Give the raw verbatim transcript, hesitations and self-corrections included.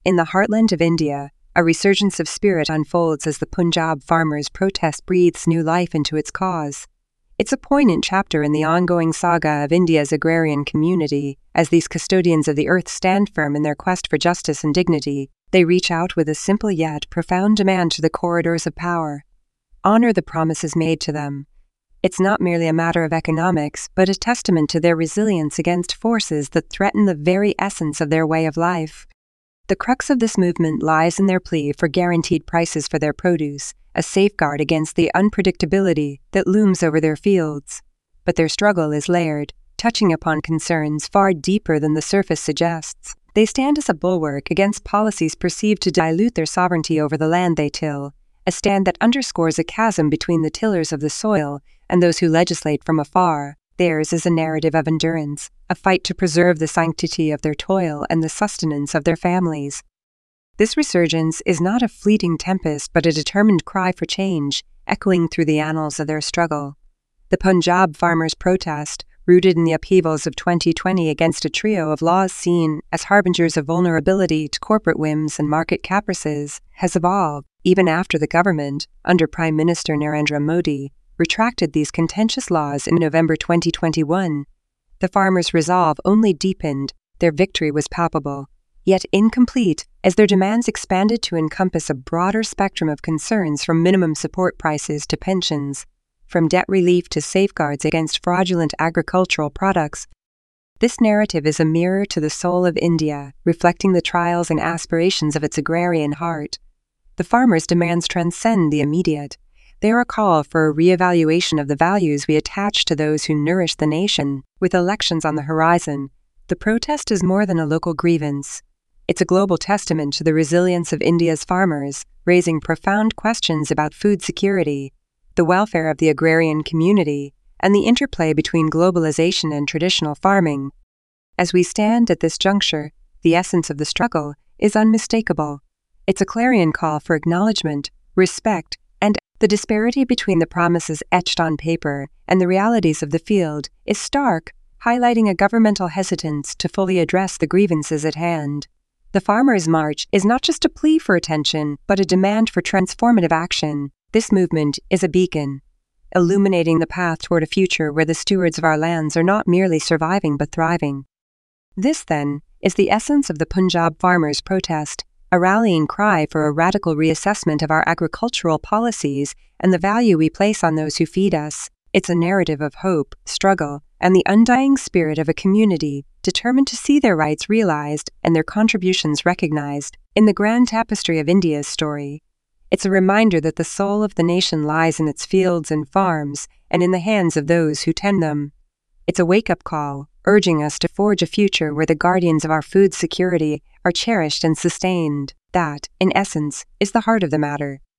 In the heartland of India, a resurgence of spirit unfolds as the Punjab farmers' protest breathes new life into its cause. It's a poignant chapter in the ongoing saga of India's agrarian community. As these custodians of the earth stand firm in their quest for justice and dignity, they reach out with a simple yet profound demand to the corridors of power. Honor the promises made to them. It's not merely a matter of economics, but a testament to their resilience against forces that threaten the very essence of their way of life. The crux of this movement lies in their plea for guaranteed prices for their produce, a safeguard against the unpredictability that looms over their fields. But their struggle is layered, touching upon concerns far deeper than the surface suggests. They stand as a bulwark against policies perceived to dilute their sovereignty over the land they till, a stand that underscores a chasm between the tillers of the soil and those who legislate from afar. Theirs is a narrative of endurance, a fight to preserve the sanctity of their toil and the sustenance of their families. This resurgence is not a fleeting tempest but a determined cry for change, echoing through the annals of their struggle. The Punjab farmers' protest, rooted in the upheavals of twenty twenty against a trio of laws seen as harbingers of vulnerability to corporate whims and market caprices, has evolved, even after the government, under Prime Minister Narendra Modi, retracted these contentious laws in November twenty twenty-one. The farmers' resolve only deepened, their victory was palpable, yet incomplete, as their demands expanded to encompass a broader spectrum of concerns from minimum support prices to pensions, from debt relief to safeguards against fraudulent agricultural products. This narrative is a mirror to the soul of India, reflecting the trials and aspirations of its agrarian heart. The farmers' demands transcend the immediate. They are a call for a re-evaluation of the values we attach to those who nourish the nation. With elections on the horizon, the protest is more than a local grievance. It's a global testament to the resilience of India's farmers, raising profound questions about food security, the welfare of the agrarian community, and the interplay between globalization and traditional farming. As we stand at this juncture, the essence of the struggle is unmistakable. It's a clarion call for acknowledgement, respect, and the disparity between the promises etched on paper and the realities of the field is stark, highlighting a governmental hesitance to fully address the grievances at hand. The Farmers' March is not just a plea for attention, but a demand for transformative action. This movement is a beacon, illuminating the path toward a future where the stewards of our lands are not merely surviving but thriving. This, then, is the essence of the Punjab farmers' protest, a rallying cry for a radical reassessment of our agricultural policies and the value we place on those who feed us. It's a narrative of hope, struggle, and the undying spirit of a community determined to see their rights realized and their contributions recognized. In the grand tapestry of India's story, it's a reminder that the soul of the nation lies in its fields and farms and in the hands of those who tend them. It's a wake-up call, urging us to forge a future where the guardians of our food security are cherished and sustained. That, in essence, is the heart of the matter.